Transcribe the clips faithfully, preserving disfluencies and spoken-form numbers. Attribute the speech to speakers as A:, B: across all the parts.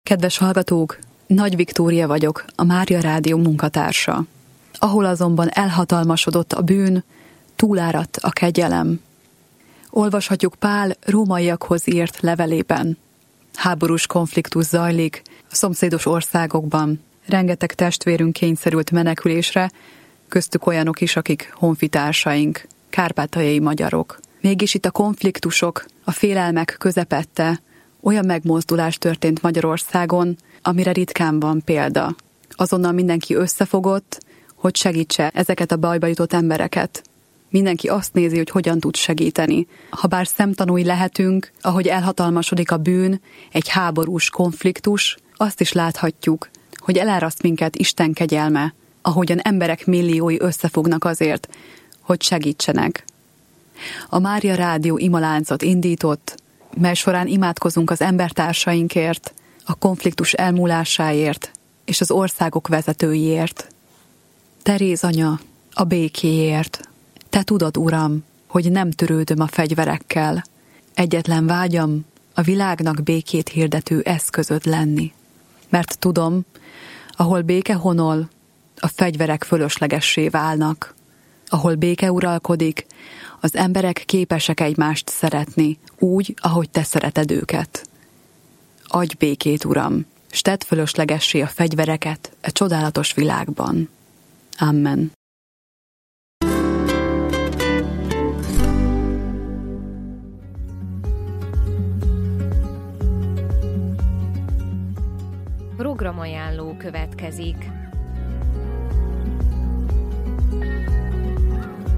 A: Kedves hallgatók, Nagy Viktória vagyok, a Mária Rádió munkatársa. Ahol azonban elhatalmasodott a bűn, túláradt a kegyelem. Olvashatjuk Pál rómaiakhoz írt levelében. Háborús konfliktus zajlik a szomszédos országokban. Rengeteg testvérünk kényszerült menekülésre, köztük olyanok is, akik honfitársaink, kárpátaljai magyarok. Mégis itt a konfliktusok, a félelmek közepette olyan megmozdulás történt Magyarországon, amire ritkán van példa. Azonnal mindenki összefogott, hogy segítse ezeket a bajba jutott embereket. Mindenki azt nézi, hogy hogyan tud segíteni. Habár szemtanúi lehetünk, ahogy elhatalmasodik a bűn, egy háborús konfliktus, azt is láthatjuk, hogy eláraszt minket Isten kegyelme, ahogyan emberek milliói összefognak azért, hogy segítsenek. A Mária Rádió imaláncot indított, mely során imádkozunk az embertársainkért, a konfliktus elmúlásáért és az országok vezetőiért. Teréz anya, a békéért. Te tudod, Uram, hogy nem törődöm a fegyverekkel. Egyetlen vágyam a világnak békét hirdető eszközöd lenni. Mert tudom, ahol béke honol, a fegyverek fölöslegessé válnak. Ahol béke uralkodik, az emberek képesek egymást szeretni, úgy, ahogy te szereted őket. Adj békét, Uram, s tedd fölöslegessé a fegyvereket e csodálatos világban. Amen.
B: Programajánló következik.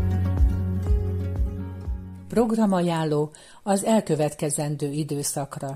C: Programajánló az elkövetkezendő időszakra.